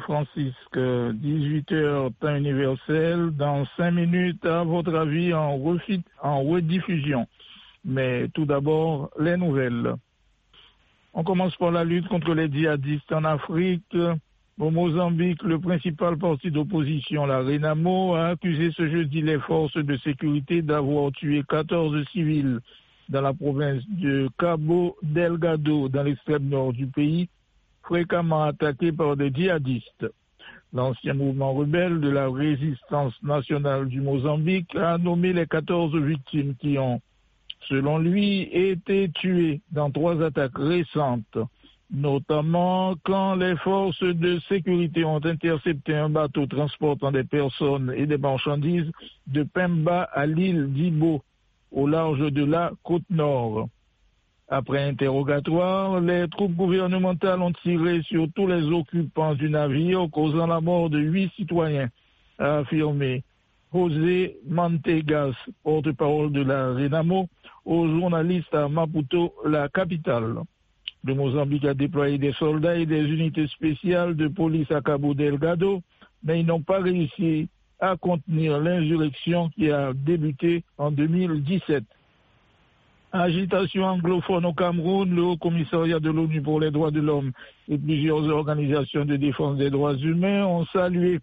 Francisque, 18h temps universel, dans 5 minutes, à votre avis, en rediffusion. Mais tout d'abord, les nouvelles. On commence par la lutte contre les djihadistes en Afrique. Au Mozambique, le principal parti d'opposition, la Renamo, a accusé ce jeudi les forces de sécurité d'avoir tué 14 civils dans la province de Cabo Delgado, dans l'extrême nord du pays, fréquemment attaqués par des djihadistes. L'ancien mouvement rebelle de la résistance nationale du Mozambique a nommé les 14 victimes qui ont, selon lui, été tuées dans 3 attaques récentes, notamment quand les forces de sécurité ont intercepté un bateau transportant des personnes et des marchandises de Pemba à l'île d'Ibo, au large de la côte nord. Après interrogatoire, les troupes gouvernementales ont tiré sur tous les occupants du navire, causant la mort de 8 citoyens, a affirmé José Mantegas, porte-parole de la Renamo, aux journalistes à Maputo, la capitale. Le Mozambique a déployé des soldats et des unités spéciales de police à Cabo Delgado, mais ils n'ont pas réussi à contenir l'insurrection qui a débuté en 2017. Agitation anglophone au Cameroun, le Haut-Commissariat de l'ONU pour les droits de l'homme et plusieurs organisations de défense des droits humains ont salué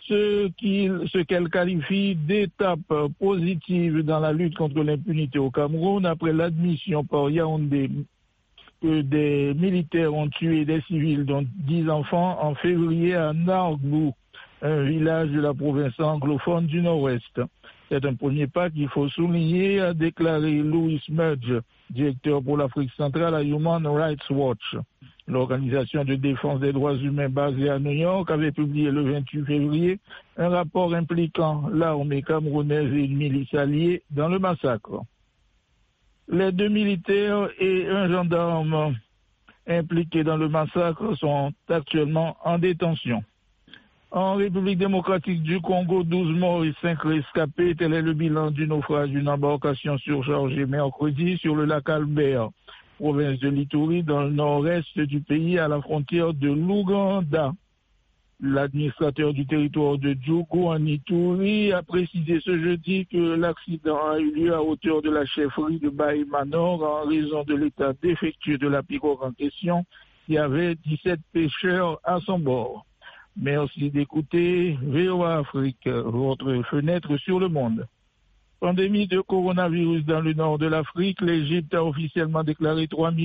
ce qu'elles qualifient d'étape positive dans la lutte contre l'impunité au Cameroun après l'admission par Yaoundé que des militaires ont tué des civils, dont 10 enfants, en février à Nargbou, un village de la province anglophone du Nord-Ouest. C'est un premier pas qu'il faut souligner, a déclaré Louis Mudge, directeur pour l'Afrique centrale à Human Rights Watch. L'organisation de défense des droits humains basée à New York avait publié le 28 février un rapport impliquant l'armée camerounaise et une milice alliée dans le massacre. Les 2 militaires et un gendarme impliqués dans le massacre sont actuellement en détention. En République démocratique du Congo, 12 morts et 5 rescapés, tel est le bilan du naufrage d'une embarcation surchargée mercredi sur le lac Albert, province de l'Ituri, dans le nord-est du pays, à la frontière de l'Ouganda. L'administrateur du territoire de Djougou en Ituri a précisé ce jeudi que l'accident a eu lieu à hauteur de la chefferie de Baïmanor en raison de l'état défectueux de la pirogue en question qui avait 17 pêcheurs à son bord. Merci d'écouter VOA Afrique, votre fenêtre sur le monde. Pandémie de coronavirus dans le nord de l'Afrique, l'Égypte a officiellement déclaré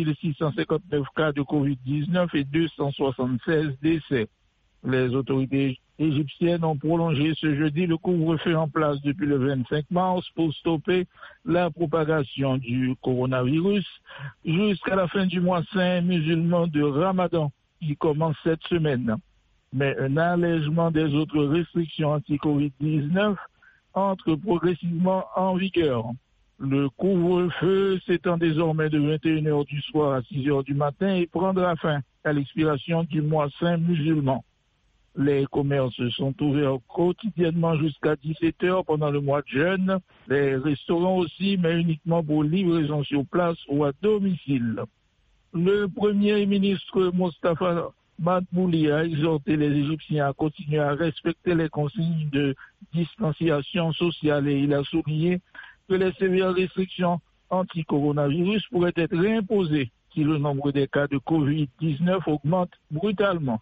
3659 cas de Covid-19 et 276 décès. Les autorités égyptiennes ont prolongé ce jeudi le couvre-feu en place depuis le 25 mars pour stopper la propagation du coronavirus jusqu'à la fin du mois saint musulman de Ramadan qui commence cette semaine. Mais un allègement des autres restrictions anti-Covid-19 entre progressivement en vigueur. Le couvre-feu s'étend désormais de 21h du soir à 6h du matin et prendra fin à l'expiration du mois saint musulman. Les commerces sont ouverts quotidiennement jusqu'à 17h pendant le mois de jeûne. Les restaurants aussi, mais uniquement pour livraison sur place ou à domicile. Le Premier ministre Mostafa Madbouli a exhorté les Égyptiens à continuer à respecter les consignes de distanciation sociale et il a souligné que les sévères restrictions anti-coronavirus pourraient être réimposées si le nombre des cas de Covid-19 augmente brutalement.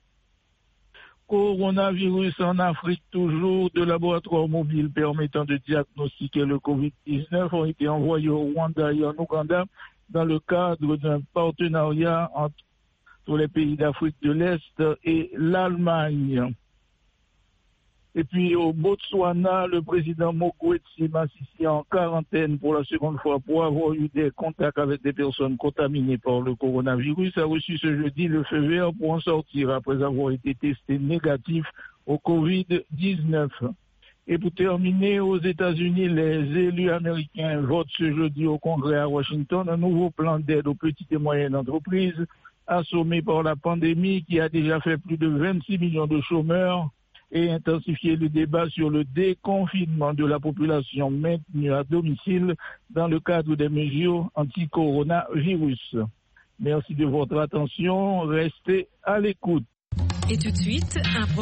Coronavirus en Afrique, toujours, 2 laboratoires mobiles permettant de diagnostiquer le Covid-19 ont été envoyés au Rwanda et en Ouganda dans le cadre d'un partenariat entre les pays d'Afrique de l'Est et l'Allemagne. Et puis au Botswana, le président Mokgweetsi Masisi en quarantaine pour la seconde fois pour avoir eu des contacts avec des personnes contaminées par le coronavirus a reçu ce jeudi le feu vert pour en sortir après avoir été testé négatif au Covid-19. Et pour terminer, aux États-Unis, les élus américains votent ce jeudi au Congrès à Washington un nouveau plan d'aide aux petites et moyennes entreprises assommées par la pandémie qui a déjà fait plus de 26 millions de chômeurs et intensifier le débat sur le déconfinement de la population maintenue à domicile dans le cadre des mesures anti-coronavirus. Merci de votre attention. Restez à l'écoute. Et tout de suite, un